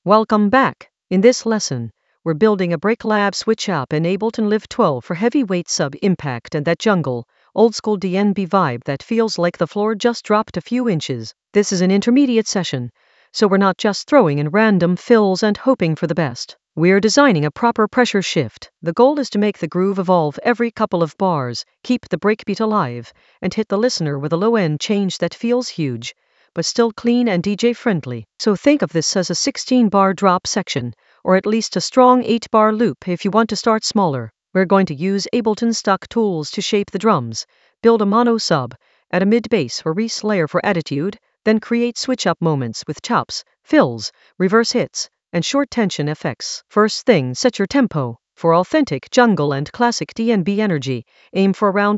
Welcome back. In this lesson, we're building a BreakLab switch up in Ableton Live 12 for heavyweight sub impact and that jungle, old school DnB vibe that feels like the floor just dropped a few inches. This is an intermediate session, so we're not just throwing in random fills and hoping for the best. We're designing a proper pressure shift. The goal is to make the groove evolve every couple of bars, keep the breakbeat alive, and hit the listener with a low-end change that feels huge, but still clean and DJ-friendly. So think of this as a 16-bar drop section, or at least a strong 8-bar loop if you want to start smaller. We're going to use Ableton stock tools to shape the drums, build a mono sub, add a mid-bass or reese layer for attitude, then create switch-up moments with chops, fills, reverse hits, and short tension effects. First thing, set your tempo. For authentic jungle and classic DnB energy, aim for around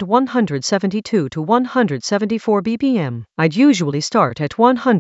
172 to 174 BPM. I'd usually start at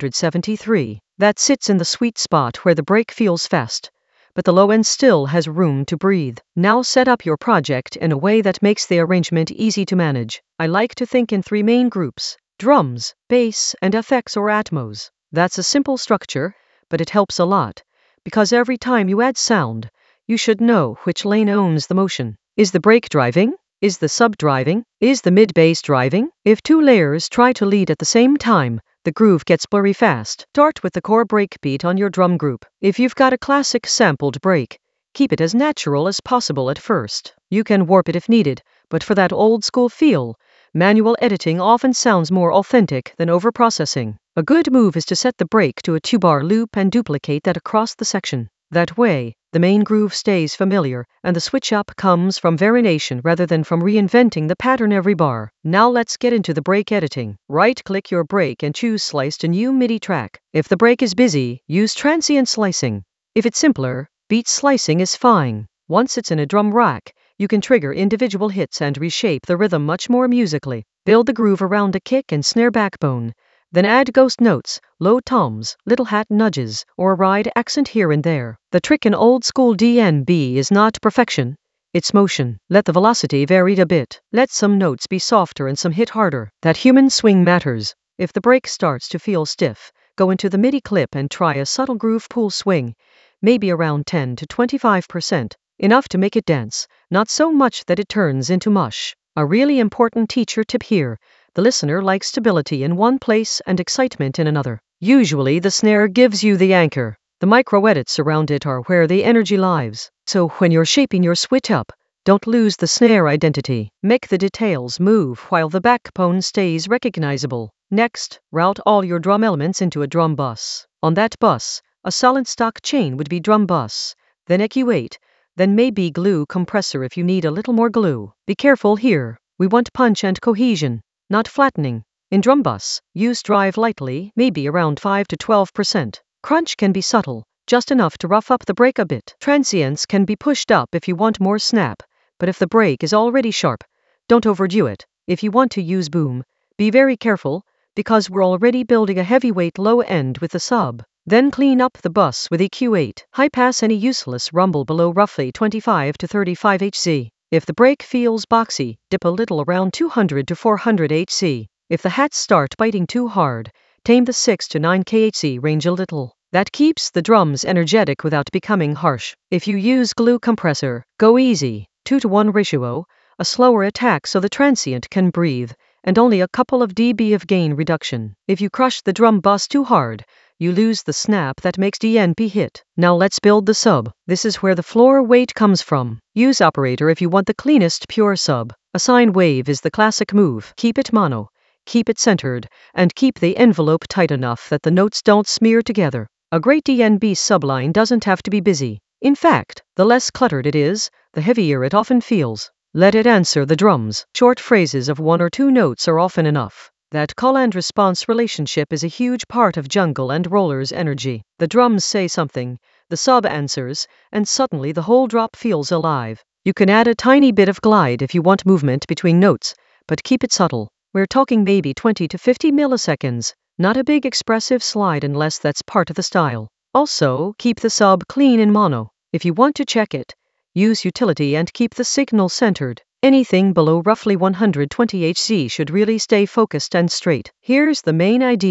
173. That sits in the sweet spot where the break feels fast, but the low end still has room to breathe. Now set up your project in a way that makes the arrangement easy to manage. I like to think in 3 main groups: drums, bass, and FX or Atmos. That's a simple structure, but it helps a lot, because every time you add sound, you should know which lane owns the motion. Is the break driving? Is the sub driving? Is the mid-bass driving? If 2 layers try to lead at the same time, the groove gets blurry fast. Start with the core breakbeat on your drum group. If you've got a classic sampled break, keep it as natural as possible at first. You can warp it if needed, but for that old school feel, manual editing often sounds more authentic than overprocessing. A good move is to set the break to a 2-bar loop and duplicate that across the section. That way, the main groove stays familiar, and the switch-up comes from variation rather than from reinventing the pattern every bar. Now let's get into the break editing. Right-click your break and choose Slice to New MIDI track. If the break is busy, use transient slicing. If it's simpler, beat slicing is fine. Once it's in a drum rack, you can trigger individual hits and reshape the rhythm much more musically. Build the groove around a kick and snare backbone. Then add ghost notes, low toms, little hat nudges, or a ride accent here and there. The trick in old school DnB is not perfection, it's motion. Let the velocity vary a bit. Let some notes be softer and some hit harder. That human swing matters. If the break starts to feel stiff, go into the MIDI clip and try a subtle groove pull swing, maybe around 10 to 25%. Enough to make it dance, not so much that it turns into mush. A really important teacher tip here: the listener likes stability in one place and excitement in another. Usually the snare gives you the anchor. The micro edits around it are where the energy lives. So when you're shaping your switch up, don't lose the snare identity. Make the details move while the backbone stays recognizable. Next, route all your drum elements into a drum bus. On that bus, a solid stock chain would be drum bus, then EQ8, then maybe glue compressor if you need a little more glue. Be careful here. We want punch and cohesion, not flattening. In drum bus, use drive lightly, maybe around 5 to 12%. Crunch can be subtle, just enough to rough up the break a bit. Transients can be pushed up if you want more snap, but if the break is already sharp, don't overdo it. If you want to use boom, be very careful, because we're already building a heavyweight low end with the sub. Then clean up the bus with EQ8. High pass any useless rumble below roughly 25 to 35 Hz. If the break feels boxy, dip a little around 200 to 400 Hz. If the hats start biting too hard, tame the 6 to 9 kHz range a little. That keeps the drums energetic without becoming harsh. If you use glue compressor, go easy, 2-to-1 ratio, a slower attack so the transient can breathe, and only a couple of dB of gain reduction. If you crush the drum bus too hard, you lose the snap that makes DnB hit. Now let's build the sub. This is where the floor weight comes from. Use operator if you want the cleanest pure sub. A sine wave is the classic move. Keep it mono, keep it centered, and keep the envelope tight enough that the notes don't smear together. A great DnB subline doesn't have to be busy. In fact, the less cluttered it is, the heavier it often feels. Let it answer the drums. Short phrases of 1 or 2 notes are often enough. That call and response relationship is a huge part of jungle and roller's energy. The drums say something, the sub answers, and suddenly the whole drop feels alive. You can add a tiny bit of glide if you want movement between notes, but keep it subtle. We're talking maybe 20 to 50 milliseconds, not a big expressive slide unless that's part of the style. Also, keep the sub clean in mono. If you want to check it, use utility and keep the signal centered. Anything below roughly 120 Hz should really stay focused and straight. Here's the main idea.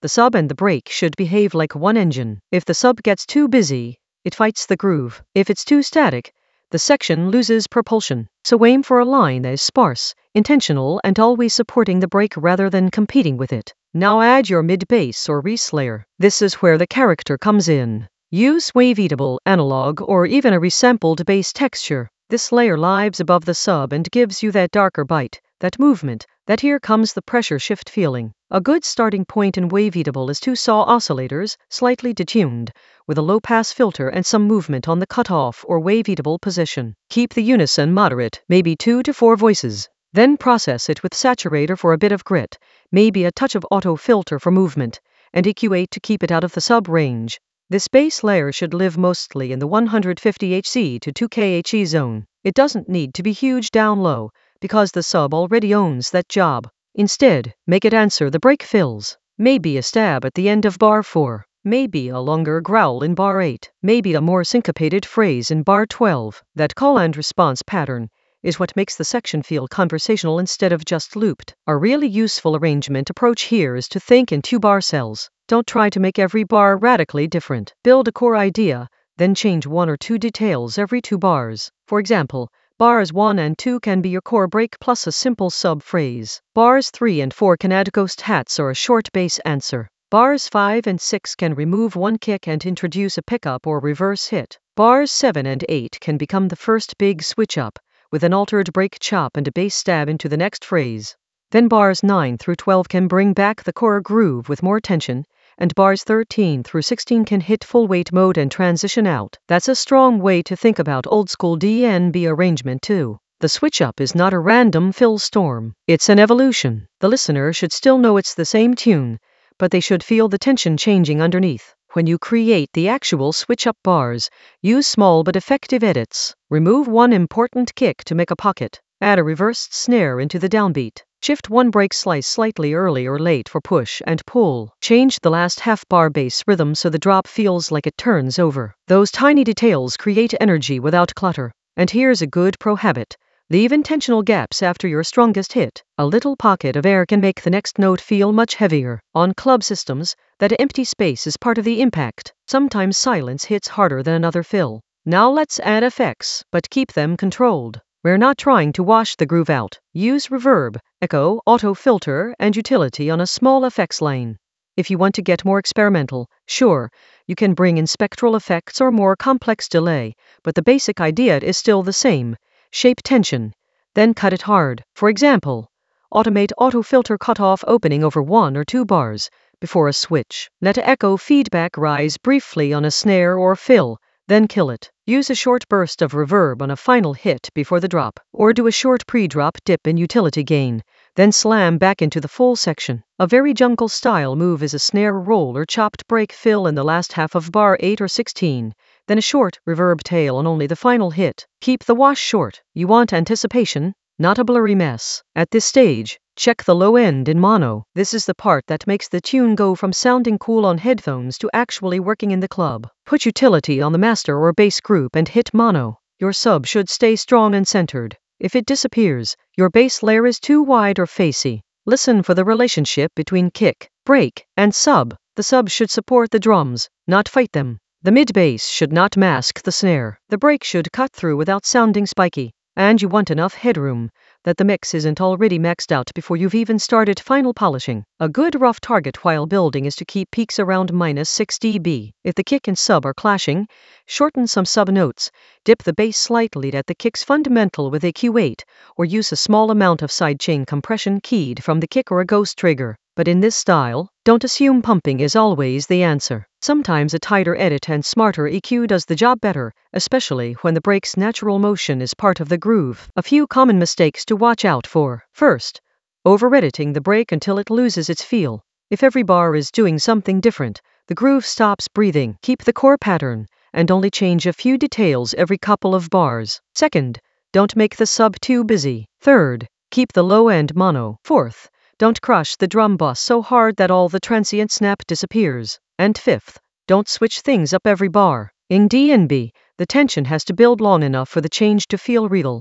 The sub and the brake should behave like one engine. If the sub gets too busy, it fights the groove. If it's too static, the section loses propulsion. So aim for a line that is sparse, intentional, and always supporting the brake rather than competing with it. Now add your mid-bass or reese layer. This is where the character comes in. Use waveatable, analog, or even a resampled bass texture. This layer lives above the sub and gives you that darker bite, that movement, that here comes the pressure shift feeling. A good starting point in waveatable is 2 saw oscillators, slightly detuned, with a low-pass filter and some movement on the cutoff or waveatable position. Keep the unison moderate, maybe 2 to 4 voices. Then process it with saturator for a bit of grit, maybe a touch of auto filter for movement, and EQ8 to keep it out of the sub range. This bass layer should live mostly in the 150 Hz to 2K He zone. It doesn't need to be huge down low, because the sub already owns that job. Instead, make it answer the brake fills. Maybe a stab at the end of bar 4. Maybe a longer growl in bar 8. Maybe a more syncopated phrase in bar 12. That call and response pattern is what makes the section feel conversational instead of just looped. A really useful arrangement approach here is to think in 2-bar cells. Don't try to make every bar radically different. Build a core idea, then change 1 or 2 details every 2 bars. For example, bars 1 and 2 can be your core break plus a simple sub-phrase. Bars 3 and 4 can add ghost hats or a short bass answer. Bars 5 and 6 can remove 1 kick and introduce a pickup or reverse hit. Bars 7 and 8 can become the first big switch up, with an altered break chop and a bass stab into the next phrase. Then bars 9 through 12 can bring back the core groove with more tension, and bars 13 through 16 can hit full weight mode and transition out. That's a strong way to think about old school DNB arrangement too. The switch up is not a random fill storm. It's an evolution. The listener should still know it's the same tune, but they should feel the tension changing underneath. When you create the actual switch-up bars, use small but effective edits. Remove 1 important kick to make a pocket. Add a reversed snare into the downbeat. Shift 1 break slice slightly early or late for push and pull. Change the last half-bar bass rhythm so the drop feels like it turns over. Those tiny details create energy without clutter. And here's a good pro habit. Leave intentional gaps after your strongest hit. A little pocket of air can make the next note feel much heavier. On club systems, that empty space is part of the impact. Sometimes silence hits harder than another fill. Now let's add effects, but keep them controlled. We're not trying to wash the groove out. Use reverb, echo, auto filter, and utility on a small effects lane. If you want to get more experimental, sure, you can bring in spectral effects or more complex delay, but the basic idea is still the same. Shape tension, then cut it hard. For example, automate auto-filter cutoff opening over 1 or 2 bars before a switch. Let echo feedback rise briefly on a snare or fill, then kill it. Use a short burst of reverb on a final hit before the drop, or do a short pre-drop dip in utility gain, then slam back into the full section. A very jungle-style move is a snare roll or chopped break fill in the last half of bar 8 or 16. Then a short reverb tail on only the final hit. Keep the wash short. You want anticipation, not a blurry mess. At this stage, check the low end in mono. This is the part that makes the tune go from sounding cool on headphones to actually working in the club. Put utility on the master or bass group and hit mono. Your sub should stay strong and centered. If it disappears, your bass layer is too wide or facey. Listen for the relationship between kick, break, and sub. The sub should support the drums, not fight them. The mid-bass should not mask the snare. The break should cut through without sounding spiky. And you want enough headroom that the mix isn't already maxed out before you've even started final polishing. A good rough target while building is to keep peaks around -6 dB. If the kick and sub are clashing, shorten some sub notes, dip the bass slightly at the kick's fundamental with EQ8, or use a small amount of sidechain compression keyed from the kick or a ghost trigger. But in this style, don't assume pumping is always the answer. Sometimes a tighter edit and smarter EQ does the job better, especially when the break's natural motion is part of the groove. A few common mistakes to watch out for. First, over-editing the break until it loses its feel. If every bar is doing something different, the groove stops breathing. Keep the core pattern, and only change a few details every couple of bars. Second, don't make the sub too busy. Third, keep the low end mono. Fourth, don't crush the drum bus so hard that all the transient snap disappears. And fifth, don't switch things up every bar. In DNB, the tension has to build long enough for the change to feel real.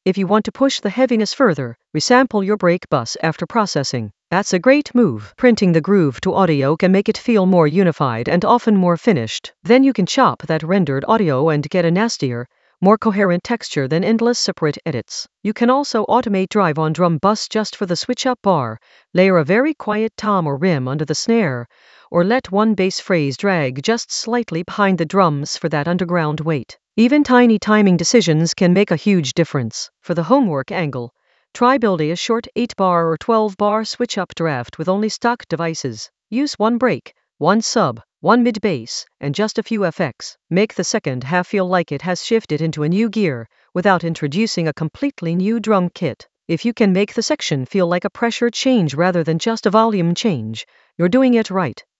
If you want to push the heaviness further, resample your brake bus after processing. That's a great move. Printing the groove to audio can make it feel more unified and often more finished. Then you can chop that rendered audio and get a nastier, more coherent texture than endless separate edits. You can also automate drive on drum bus just for the switch up bar, layer a very quiet tom or rim under the snare, or let one bass phrase drag just slightly behind the drums for that underground weight. Even tiny timing decisions can make a huge difference. For the homework angle, try building a short 8-bar or 12-bar switch-up draft with only stock devices. Use one break, one sub, one mid-bass, and just a few FX. Make the second half feel like it has shifted into a new gear, without introducing a completely new drum kit. If you can make the section feel like a pressure change rather than just a volume change, you're doing it right.